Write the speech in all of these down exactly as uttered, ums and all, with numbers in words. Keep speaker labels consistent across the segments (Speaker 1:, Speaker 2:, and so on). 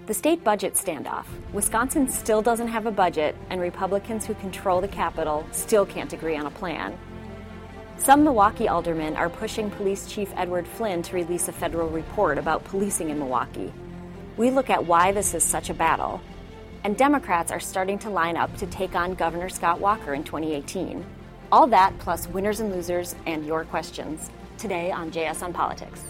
Speaker 1: The state budget standoff. Wisconsin still doesn't have a budget, and Republicans who control the Capitol still can't agree on a plan. Some Milwaukee aldermen are pushing Police Chief Edward Flynn to release a federal report about policing in Milwaukee. We look at why this is such a battle. And Democrats are starting to line up to take on Governor Scott Walker in twenty eighteen. All that plus winners and losers and your questions today on J S on Politics.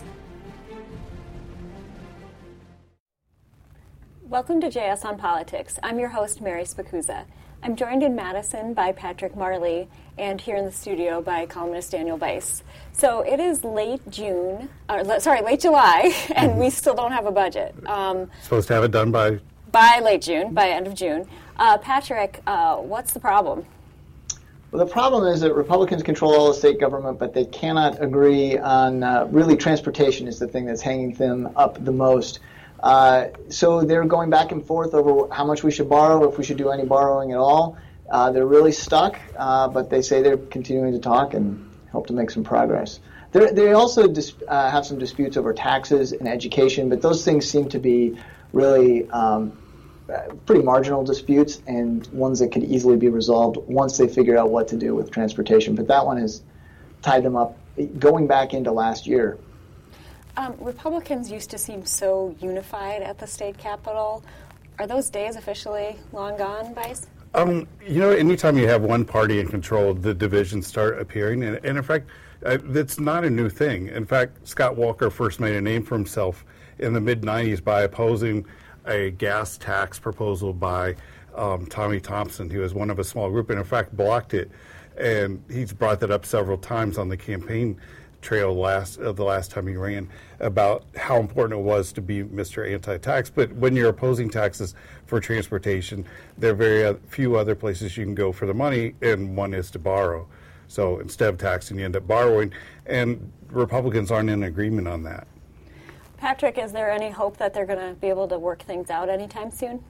Speaker 1: Welcome to J S on Politics. I'm your host, Mary Spacuzza. I'm joined in Madison by Patrick Marley and here in the studio by columnist Daniel Bice. So it is late June, or, sorry, late July, and mm-hmm. we still don't have a budget. Um,
Speaker 2: Supposed to have it done by?
Speaker 1: By late June, by end of June. Uh, Patrick, uh, what's the problem?
Speaker 3: Well, the problem is that Republicans control all the state government, but they cannot agree on, uh, really, transportation is the thing that's hanging them up the most. Uh, so they're going back and forth over how much we should borrow, if we should do any borrowing at all. Uh, they're really stuck, uh, but they say they're continuing to talk and hope to make some progress. They're, they also dis- uh, have some disputes over taxes and education, but those things seem to be really um, pretty marginal disputes and ones that could easily be resolved once they figure out what to do with transportation. But that one has tied them up going back into last year.
Speaker 1: Um, Republicans used to seem so unified at the state capitol. Are those days officially long gone, Bice?
Speaker 2: Um, you know, anytime you have one party in control, the divisions start appearing. And, and in fact, uh, that's not a new thing. In fact, Scott Walker first made a name for himself in the mid nineties by opposing a gas tax proposal by um, Tommy Thompson, who was one of a small group, and in fact blocked it. And he's brought that up several times on the campaign trail last uh, the last time he ran about how important it was to be Mister Anti-Tax. But when you're opposing taxes for transportation, there are very uh, few other places you can go for the money, and one is to borrow. So instead of taxing, you end up borrowing, and Republicans aren't in agreement on that.
Speaker 1: Patrick, is there any hope that they're going to be able to work things out anytime soon?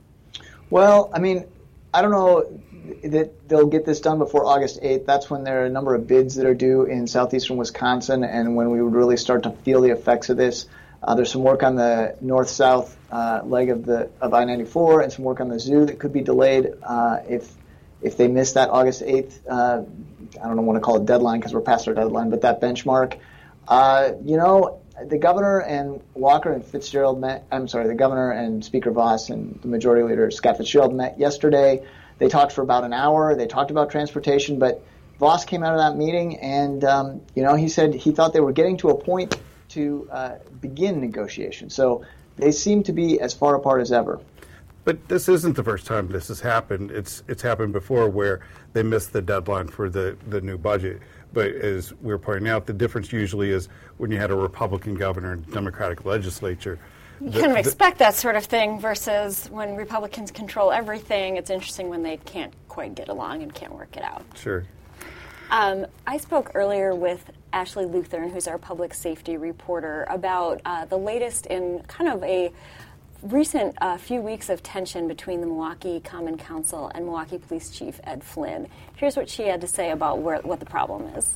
Speaker 3: Well, I mean, I don't know that they'll get this done before August eighth. That's when there are a number of bids that are due in southeastern Wisconsin, and when we would really start to feel the effects of this. Uh, there's some work on the north-south uh, leg of the of I ninety-four, and some work on the zoo that could be delayed uh, if if they miss that August eighth. Uh, I don't know want to call it deadline because we're past our deadline, but that benchmark. Uh, you know, the governor and Walker and Fitzgerald met. I'm sorry, the governor and Speaker Voss and the Majority Leader Scott Fitzgerald met yesterday. They talked for about an hour. They talked about transportation, but Voss came out of that meeting and, um, you know, he said he thought they were getting to a point to uh, begin negotiations. So they seem to be as far apart as ever.
Speaker 2: But this isn't the first time this has happened. It's it's happened before where they missed the deadline for the, the new budget. But as we were pointing out, the difference usually is when you had a Republican governor and Democratic legislature.
Speaker 1: You can expect that sort of thing versus when Republicans control everything. It's interesting when they can't quite get along and can't work it out.
Speaker 2: Sure.
Speaker 1: Um, I spoke earlier with Ashley Luthern, who's our public safety reporter, about uh, the latest in kind of a recent uh, few weeks of tension between the Milwaukee Common Council and Milwaukee Police Chief Ed Flynn. Here's what she had to say about where, what the problem is.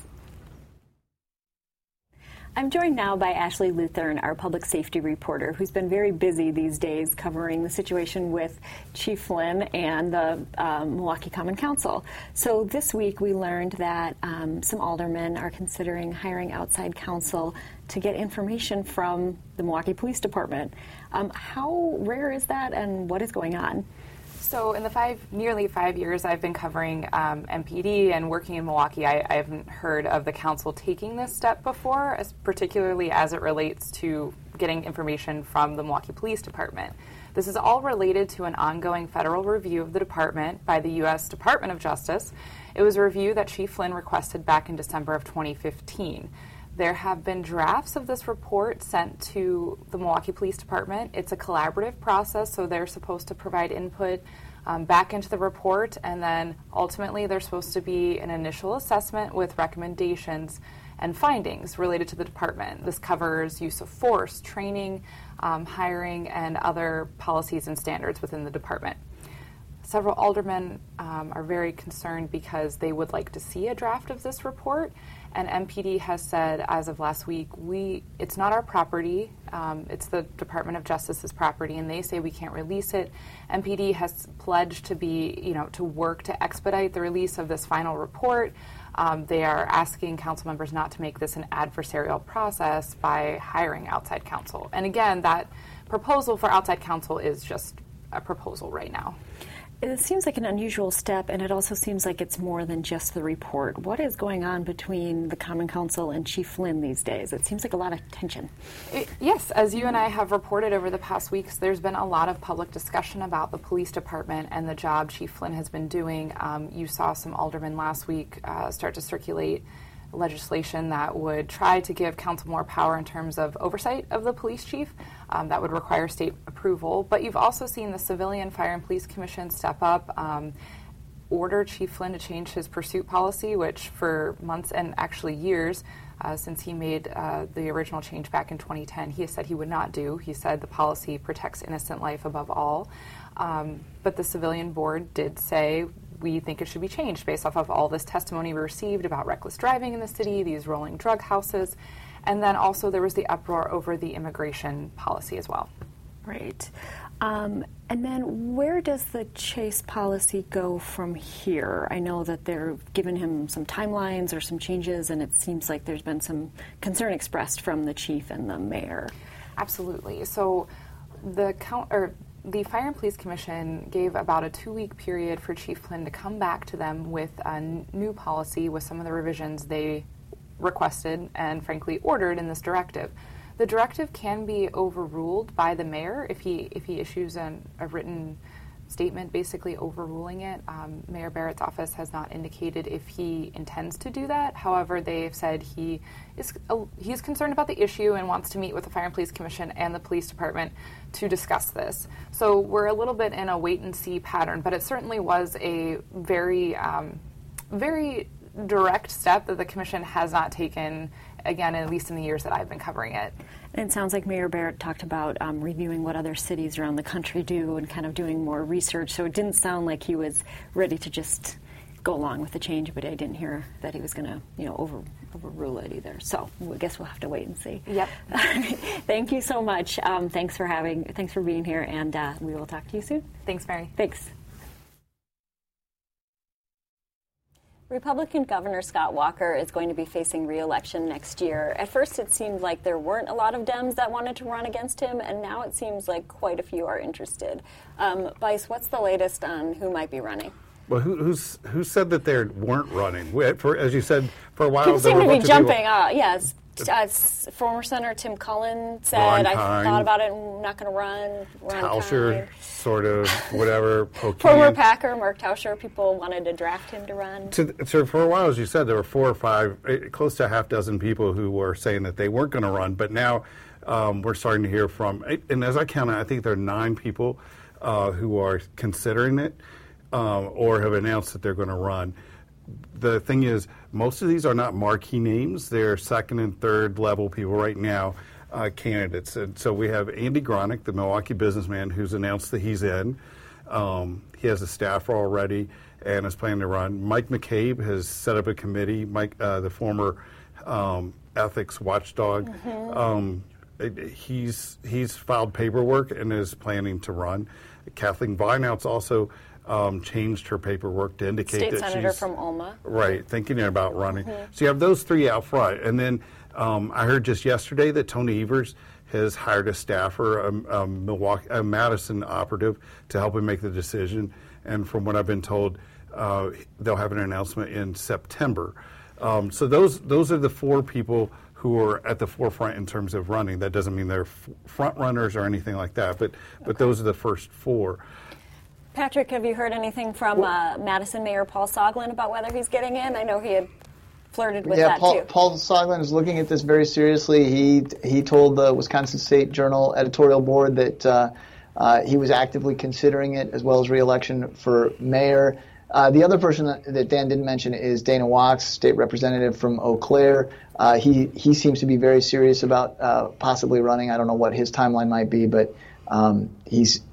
Speaker 1: I'm joined now by Ashley Luthern, our public safety reporter, who's been very busy these days covering the situation with Chief Flynn and the um, Milwaukee Common Council. So this week we learned that um, some aldermen are considering hiring outside counsel to get information from the Milwaukee Police Department. Um, how rare is that, and what is going on?
Speaker 4: So in the five, nearly five years I've been covering um, M P D and working in Milwaukee, I, I haven't heard of the council taking this step before, as particularly as it relates to getting information from the Milwaukee Police Department. This is all related to an ongoing federal review of the department by the U S Department of Justice. It was a review that Chief Flynn requested back in December of twenty fifteen. There have been drafts of this report sent to the Milwaukee Police Department. It's a collaborative process, so they're supposed to provide input um, back into the report, and then ultimately there's supposed to be an initial assessment with recommendations and findings related to the department. This covers use of force, training, um, hiring, and other policies and standards within the department. several aldermen um, are very concerned because they would like to see a draft of this report. And M P D has said, as of last week, we it's not our property. Um, it's the Department of Justice's property, and they say we can't release it. M P D has pledged to be, you know, to work to expedite the release of this final report. Um, they are asking council members not to make this an adversarial process by hiring outside counsel. And again, that proposal for outside counsel is just a proposal right now.
Speaker 1: It seems like an unusual step, and it also seems like it's more than just the report. What is going on between the Common Council and Chief Flynn these days? It seems like a lot of tension.
Speaker 4: It, yes, as you and I have reported over the past weeks, there's been a lot of public discussion about the police department and the job Chief Flynn has been doing. Um, you saw some aldermen last week uh, start to circulate legislation that would try to give council more power in terms of oversight of the police chief. Um, that would require state approval. But you've also seen the Civilian Fire and Police Commission step up, um, order Chief Flynn to change his pursuit policy, which for months and actually years, uh, since he made uh, the original change back in twenty ten, he has said he would not do. He said the policy protects innocent life above all. Um, but the Civilian Board did say, we think it should be changed based off of all this testimony we received about reckless driving in the city, these rolling drug houses, and then also there was the uproar over the immigration policy as well.
Speaker 1: Right. Um, and then where does the Chase policy go from here? I know that they're giving him some timelines or some changes, and it seems like there's been some concern expressed from the chief and the mayor.
Speaker 4: Absolutely. So the count or the Fire and Police Commission gave about a two-week period for Chief Flynn to come back to them with a n- new policy with some of the revisions they requested and frankly ordered in this directive. The directive can be overruled by the mayor if he if he issues an, a written statement basically overruling it. Um, Mayor Barrett's office has not indicated if he intends to do that. However, they've said he is uh, he's concerned about the issue and wants to meet with the Fire and Police Commission and the police department to discuss this. So we're a little bit in a wait-and-see pattern, but it certainly was a very, um, very direct step that the commission has not taken, again, at least in the years that I've been covering it.
Speaker 1: And it sounds like Mayor Barrett talked about um, reviewing what other cities around the country do and kind of doing more research. So it didn't sound like he was ready to just go along with the change, but I didn't hear that he was going to, you know, over, overrule it either. So I guess we'll have to wait and see.
Speaker 4: Yep.
Speaker 1: Thank you so much. Um, thanks for having, thanks for being here, and uh, we will talk to you soon.
Speaker 4: Thanks, Mary.
Speaker 1: Thanks.
Speaker 5: Republican Governor Scott Walker is going to be facing re-election next year. At first it seemed like there weren't a lot of Dems that wanted to run against him, and now it seems like quite a few are interested. Um, Vice, what's the latest on who might be running?
Speaker 2: Well, who, who's, who said that they weren't running? We, for, as you said, for a while...
Speaker 5: People seem
Speaker 2: to
Speaker 5: be jumping.
Speaker 2: People,
Speaker 5: uh, yes. Uh, former Senator Tim Cullen said, I thought about it and I'm not going to run.
Speaker 2: Tauscher, sort of, whatever.
Speaker 5: Former Packer, Mark Tauscher, people wanted to draft him to run.
Speaker 2: To, to, for a while, as you said, there were four or five, close to a half dozen people who were saying that they weren't going to run. But now um, we're starting to hear from, and as I count it, I think there are nine people uh, who are considering it um, or have announced that they're going to run. The thing is, most of these are not marquee names. They're second and third level people right now, uh, candidates. And so we have Andy Gronick, the Milwaukee businessman, who's announced that he's in. Um, he has a staffer already and is planning to run. Mike McCabe has set up a committee. Mike, uh, the former um, ethics watchdog, mm-hmm. um, he's he's filed paperwork and is planning to run. Kathleen Vineout's also Um, changed her paperwork to indicate
Speaker 5: State
Speaker 2: that
Speaker 5: Senator
Speaker 2: she's
Speaker 5: from Ulma.
Speaker 2: Right, thinking about running.
Speaker 5: Mm-hmm.
Speaker 2: So you have those three out front, and then um, I heard just yesterday that Tony Evers has hired a staffer, a, a Milwaukee, a Madison operative, to help him make the decision. And from what I've been told, uh, they'll have an announcement in September. Um, so those those are the four people who are at the forefront in terms of running. That doesn't mean they're f- front runners or anything like that, but but
Speaker 5: okay.
Speaker 2: those are the first four.
Speaker 5: Patrick, have you heard anything from uh, Madison Mayor Paul Soglin about whether he's getting in? I know he had flirted with
Speaker 3: yeah,
Speaker 5: that
Speaker 3: Paul,
Speaker 5: too.
Speaker 3: Paul Soglin is looking at this very seriously. He he told the Wisconsin State Journal editorial board that uh, uh, he was actively considering it, as well as re-election for mayor. Uh, the other person that, that Dan didn't mention is Dana Wachs, state representative from Eau Claire. Uh, he he seems to be very serious about uh, possibly running. I don't know what his timeline might be, but um, he's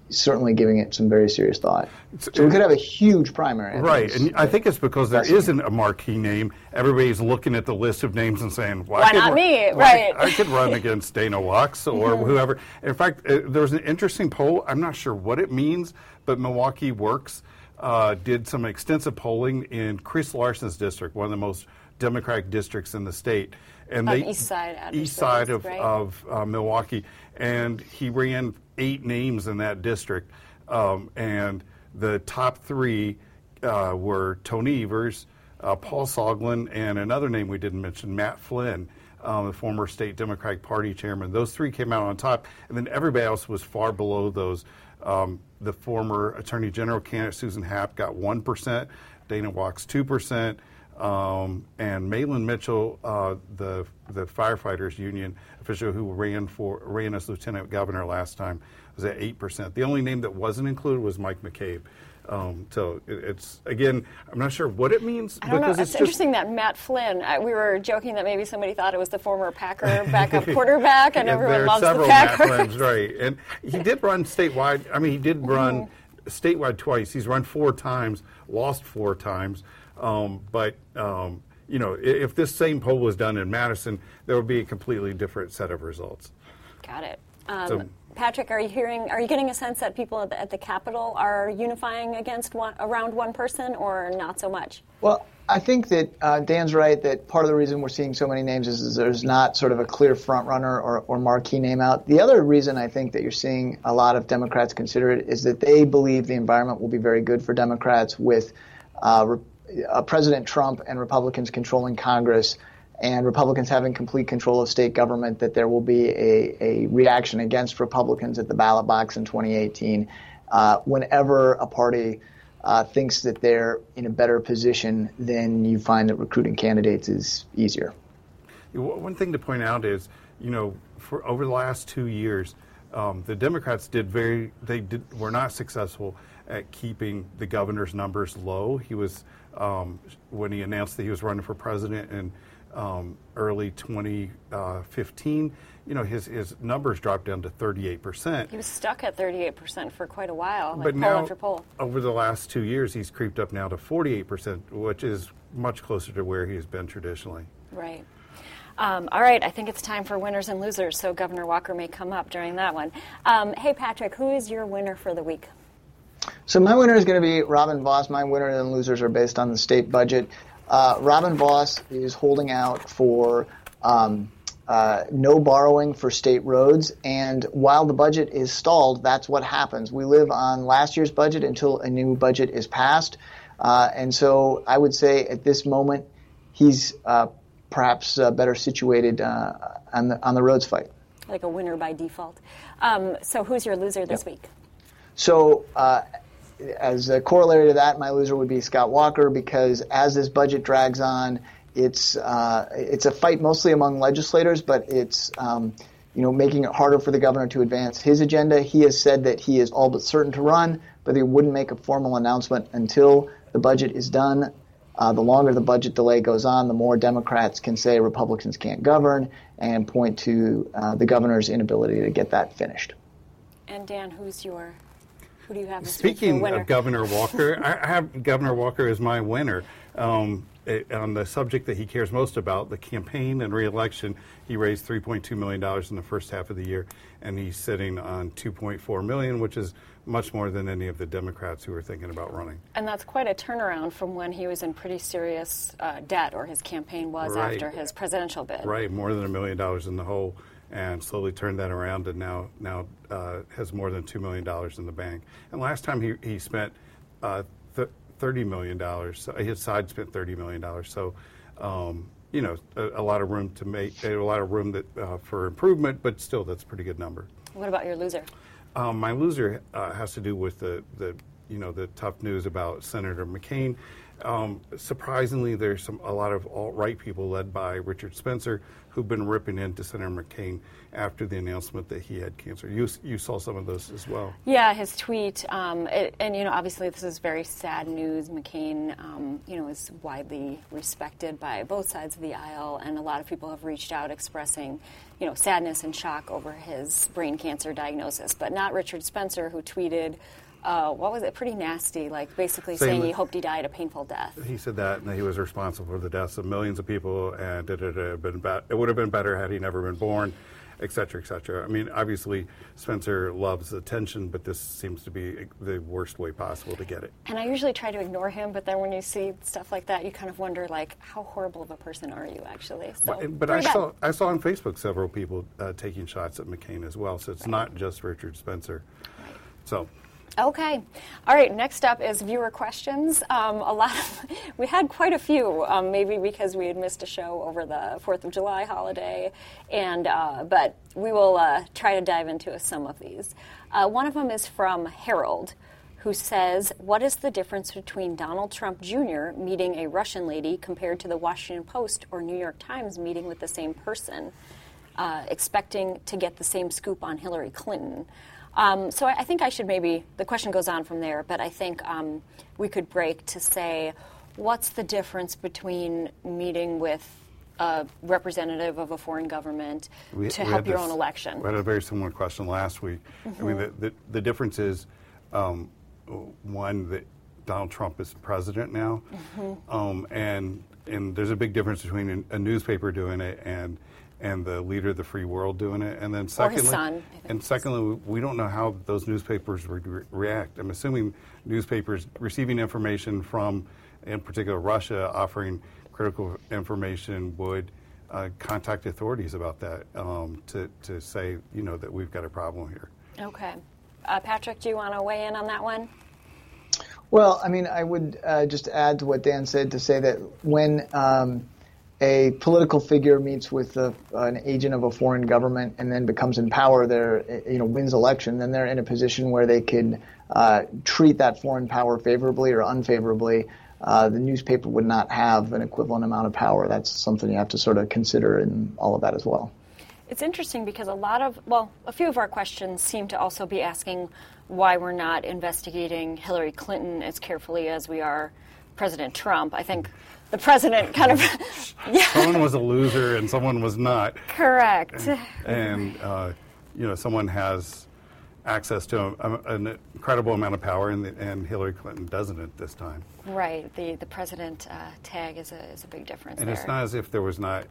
Speaker 3: certainly giving it some very serious thought. So we could have a huge primary.
Speaker 2: Right, and I think it's because there isn't a marquee name. Everybody's looking at the list of names and saying, well,
Speaker 5: why
Speaker 2: I could
Speaker 5: not
Speaker 2: run,
Speaker 5: me?
Speaker 2: Well,
Speaker 5: right.
Speaker 2: I, I could run against Dana Wachs or mm-hmm. whoever. In fact, uh, there was an interesting poll. I'm not sure what it means, but Milwaukee Works uh, did some extensive polling in Chris Larson's district, one of the most Democratic districts in the state. And
Speaker 5: um,
Speaker 2: they,
Speaker 5: east side,
Speaker 2: east side of,
Speaker 5: right?
Speaker 2: of uh, Milwaukee. And he ran eight names in that district. Um, and the top three uh, were Tony Evers, uh, Paul Soglin, and another name we didn't mention, Matt Flynn, um, the former state Democratic Party chairman. Those three came out on top, and then everybody else was far below those. Um, the former Attorney General candidate, Susan Happ, got one percent, Dana Wachs two percent, um, and Malin Mitchell, uh, the the firefighters union official who ran for ran as lieutenant governor last time, was at eight percent. The only name that wasn't included was Mike McCabe. Um, so it, it's, again, I'm not sure what it means.
Speaker 5: I don't
Speaker 2: because
Speaker 5: know.
Speaker 2: It's,
Speaker 5: it's interesting that Matt Flynn, I, we were joking that maybe somebody thought it was the former Packer backup quarterback, and
Speaker 2: yeah,
Speaker 5: everyone loves
Speaker 2: several
Speaker 5: the Packers.
Speaker 2: Matt Flynn's, right. And he did run statewide. I mean, he did run mm-hmm. statewide twice. He's run four times, lost four times. Um, but, um, you know, if this same poll was done in Madison, there would be a completely different set of results.
Speaker 5: Got it. Um,
Speaker 2: so,
Speaker 5: Patrick, are you hearing? Are you getting a sense that people at the, at the Capitol are unifying against one, around one person, or not so much?
Speaker 3: Well, I think that uh, Dan's right that part of the reason we're seeing so many names is, is there's not sort of a clear front runner or, or marquee name out. The other reason I think that you're seeing a lot of Democrats consider it is that they believe the environment will be very good for Democrats with uh, uh, President Trump and Republicans controlling Congress, and Republicans having complete control of state government, that there will be a, a reaction against Republicans at the ballot box in twenty eighteen uh, whenever a party uh, thinks that they're in a better position, then you find that recruiting candidates is easier.
Speaker 2: One thing to point out is, you know, for over the last two years, um, the Democrats did very, they did were not successful at keeping the governor's numbers low. He was, um, when he announced that he was running for president and Um, early twenty fifteen, you know, his, his numbers dropped down to thirty-eight percent.
Speaker 5: He was stuck at thirty-eight percent for quite a while, like
Speaker 2: but
Speaker 5: poll
Speaker 2: now,
Speaker 5: after poll.
Speaker 2: over the last two years, he's creeped up now to forty-eight percent, which is much closer to where he's been traditionally.
Speaker 5: Right. Um, all right, I think it's time for winners and losers, so Governor Walker may come up during that one. Um, hey, Patrick, who is your winner for the week?
Speaker 3: So my winner is going to be Robin Vos. My winner and losers are based on the state budget. Uh, Robin Vos is holding out for um, uh, no borrowing for state roads, and while the budget is stalled, that's what happens. We live on last year's budget until a new budget is passed, uh, and so I would say at this moment he's uh, perhaps uh, better situated uh, on the on the roads fight.
Speaker 5: Like a winner by default. Um, so who's your loser this
Speaker 3: Yep.
Speaker 5: week?
Speaker 3: So. Uh, As a corollary to that, my loser would be Scott Walker, because as this budget drags on, it's uh, it's a fight mostly among legislators, but it's um, you know making it harder for the governor to advance his agenda. He has said that he is all but certain to run, but he wouldn't make a formal announcement until the budget is done. Uh, the longer the budget delay goes on, the more Democrats can say Republicans can't govern and point to uh, the governor's inability to get that finished.
Speaker 5: And Dan, who's your Who do you have this
Speaker 2: Speaking
Speaker 5: week for
Speaker 2: of Governor Walker, I have Governor Walker as my winner. Um, it, on the subject that he cares most about, the campaign and re-election, he raised three point two million dollars in the first half of the year, and he's sitting on two point four million dollars, which is much more than any of the Democrats who are thinking about running.
Speaker 5: And that's quite a turnaround from when he was in pretty serious uh, debt, or his campaign was
Speaker 2: Right.
Speaker 5: after his presidential bid.
Speaker 2: Right, more than a million dollars in the hole, and slowly turned that around, and now now uh, has more than two million dollars in the bank. And last time he, he spent uh, th- thirty million dollars. So his side spent thirty million dollars. So, um, you know, a, a lot of room to make, a lot of room that uh, for improvement, but still, that's a pretty good number.
Speaker 5: What about your loser?
Speaker 2: Um, my loser uh, has to do with the, the, you know, the tough news about Senator McCain. Um, surprisingly, there's some a lot of alt-right people led by Richard Spencer who've been ripping into Senator McCain after the announcement that he had cancer. You you saw some of those as well.
Speaker 5: Yeah, his tweet, um, it, and you know, obviously this is very sad news. McCain, um, you know, is widely respected by both sides of the aisle, and a lot of people have reached out expressing, you know, sadness and shock over his brain cancer diagnosis, but not Richard Spencer, who tweeted. Uh, what was it? Pretty nasty, like basically saying, saying he hoped he died a painful death.
Speaker 2: He said that, and that he was responsible for the deaths of millions of people, and it, it, it, been be- it would have been better had he never been born, et cetera, et cetera. I mean, obviously, Spencer loves attention, but this seems to be the worst way possible to get it.
Speaker 5: And I usually try to ignore him, but then when you see stuff like that, you kind of wonder, like, how horrible of a person are you, actually? So,
Speaker 2: but but I bad. saw I saw on Facebook several people uh, taking shots at McCain as well, so it's right. not just Richard Spencer.
Speaker 5: Right.
Speaker 2: So.
Speaker 5: Okay. All right. Next up is viewer questions. Um, a lot of, we had quite a few, um, maybe because we had missed a show over the fourth of July holiday, and uh, but we will uh, try to dive into some of these. Uh, one of them is from Harold, who says, what is the difference between Donald Trump Junior meeting a Russian lady compared to the Washington Post or New York Times meeting with the same person, uh, expecting to get the same scoop on Hillary Clinton? Um, so I, I think I should maybe, the question goes on from there, but I think um, we could break to say, what's the difference between meeting with a representative of a foreign government
Speaker 2: we,
Speaker 5: to
Speaker 2: we
Speaker 5: help your
Speaker 2: this,
Speaker 5: own election?
Speaker 2: We had a very similar question last week. Mm-hmm. I mean, the, the, the difference is, um, one, that Donald Trump is president now, mm-hmm. um, and and there's a big difference between a, a newspaper doing it and and the leader of the free world doing it, and then secondly,
Speaker 5: or his son,
Speaker 2: and secondly, we don't know how those newspapers would re- react. I'm assuming newspapers receiving information from, in particular, Russia, offering critical information would uh, contact authorities about that um, to to say, you know, that we've got a problem here.
Speaker 5: Okay, uh, Patrick, do you want to weigh in on that one?
Speaker 3: Well, I mean, I would uh, just add to what Dan said to say that when um, a political figure meets with a, an agent of a foreign government and then becomes in power, there, you know, wins election, then they're in a position where they can uh, treat that foreign power favorably or unfavorably. Uh, the newspaper would not have an equivalent amount of power. That's something you have to sort of consider in all of that as well.
Speaker 5: It's interesting because a lot of, well, a few of our questions seem to also be asking why we're not investigating Hillary Clinton as carefully as we are President Trump. I think the president kind of...
Speaker 2: yeah. Someone was a loser and someone was not.
Speaker 5: Correct.
Speaker 2: And, and uh, you know, someone has access to a, a, an incredible amount of power, and, the, and Hillary Clinton doesn't at this time.
Speaker 5: Right. The the president uh, tag is a, is a big difference
Speaker 2: and
Speaker 5: there.
Speaker 2: It's not as if there was not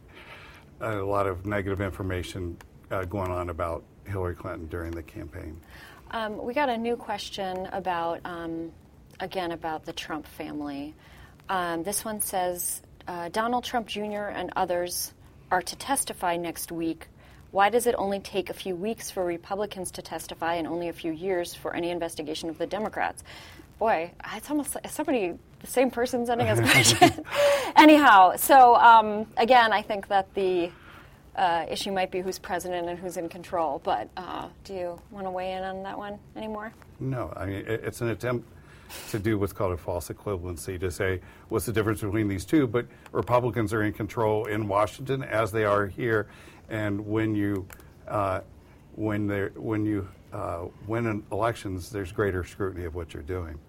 Speaker 2: a lot of negative information uh, going on about Hillary Clinton during the campaign.
Speaker 5: Um, we got a new question about, um, again, about the Trump family. Um, this one says, uh, Donald Trump Junior and others are to testify next week. Why does it only take a few weeks for Republicans to testify and only a few years for any investigation of the Democrats? Boy, it's almost like somebody, the same person sending us questions. Anyhow, so um, again, I think that the uh, issue might be who's president and who's in control. But uh, do you want to weigh in on that one anymore?
Speaker 2: No, I mean, it, it's an attempt to do what's called a false equivalency, to say what's the difference between these two. But Republicans are in control in Washington as they are here, and when you uh, when they when you uh, win in elections, there's greater scrutiny of what you're doing.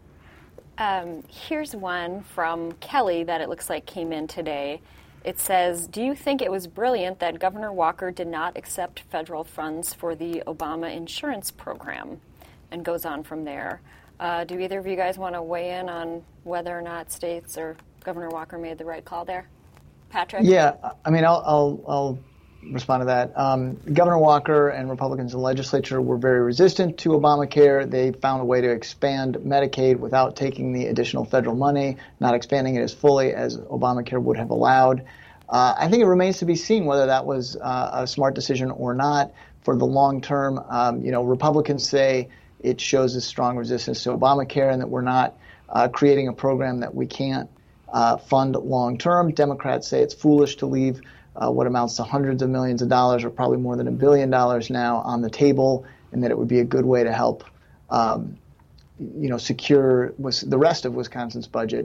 Speaker 5: Um, here's one from Kelly that it looks like came in today. It says, do you think it was brilliant that Governor Walker did not accept federal funds for the Obama insurance program? And goes on from there. Uh, do either of you guys want to weigh in on whether or not states or Governor Walker made the right call there? Patrick?
Speaker 3: Yeah, I mean, I'll I'll, I'll respond to that. Um, Governor Walker and Republicans in the legislature were very resistant to Obamacare. They found a way to expand Medicaid without taking the additional federal money, not expanding it as fully as Obamacare would have allowed. Uh, I think it remains to be seen whether that was uh, a smart decision or not for the long term. Um, you know, Republicans say it shows a strong resistance to Obamacare and that we're not uh, creating a program that we can't uh, fund long term. Democrats say it's foolish to leave Uh, what amounts to hundreds of millions of dollars, or probably more than a billion dollars now, on the table, and that it would be a good way to help, um, you know, secure the rest of Wisconsin's budget.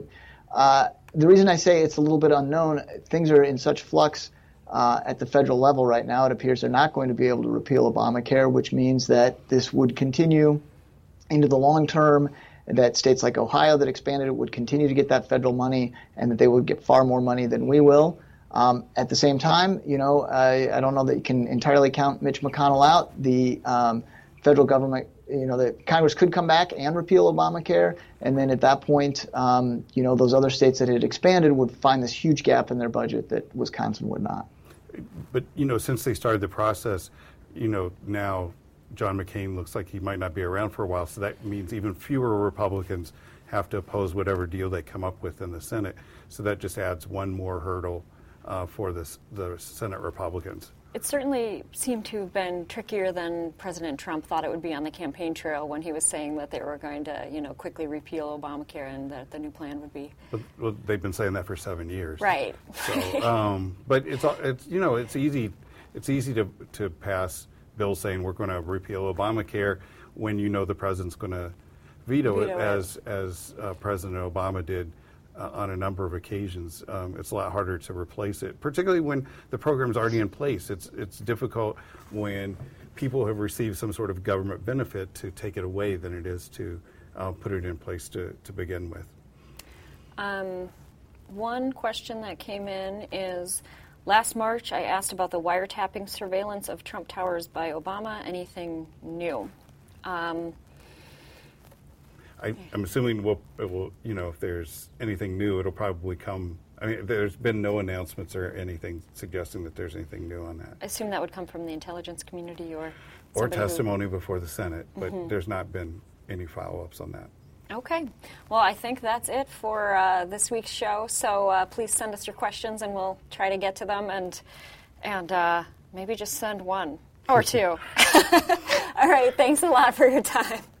Speaker 3: Uh, the reason I say it's a little bit unknown, things are in such flux uh, at the federal level right now. It appears they're not going to be able to repeal Obamacare, which means that this would continue into the long term, that states like Ohio that expanded it would continue to get that federal money, and that they would get far more money than we will. Um, at the same time, you know, I, I don't know that you can entirely count Mitch McConnell out. The um, federal government, you know, the Congress could come back and repeal Obamacare, and then at that point, um, you know, those other states that had expanded would find this huge gap in their budget that Wisconsin would not.
Speaker 2: But, you know, since they started the process, you know, now John McCain looks like he might not be around for a while, so that means even fewer Republicans have to oppose whatever deal they come up with in the Senate. So that just adds one more hurdle uh, for this, the Senate Republicans.
Speaker 5: It certainly seemed to have been trickier than President Trump thought it would be on the campaign trail when he was saying that they were going to, you know, quickly repeal Obamacare and that the new plan would be.
Speaker 2: But, well, they've been saying that for seven years.
Speaker 5: Right.
Speaker 2: So, um, but it's it's you know it's easy it's easy to to pass bills saying we're going to repeal Obamacare when you know the president's going to veto, veto it, it, as as uh, President Obama did uh, on a number of occasions. Um, it's a lot harder to replace it, particularly when the program's already in place. It's it's difficult when people have received some sort of government benefit to take it away than it is to uh, put it in place to, to begin with.
Speaker 5: Um, one question that came in is, last March I asked about the wiretapping surveillance of Trump Towers by Obama. Anything new? Um,
Speaker 2: I, I'm assuming we'll, it will, you know, if there's anything new, it'll probably come. I mean, there's been no announcements or anything suggesting that there's anything new on that.
Speaker 5: I assume that would come from the intelligence community or
Speaker 2: or testimony
Speaker 5: who...
Speaker 2: before the Senate, but
Speaker 5: mm-hmm.
Speaker 2: there's not been any follow-ups on that.
Speaker 5: Okay. Well, I think that's it for uh, this week's show. So uh, please send us your questions, and we'll try to get to them, and and uh, maybe just send one or two. All right. Thanks a lot for your time.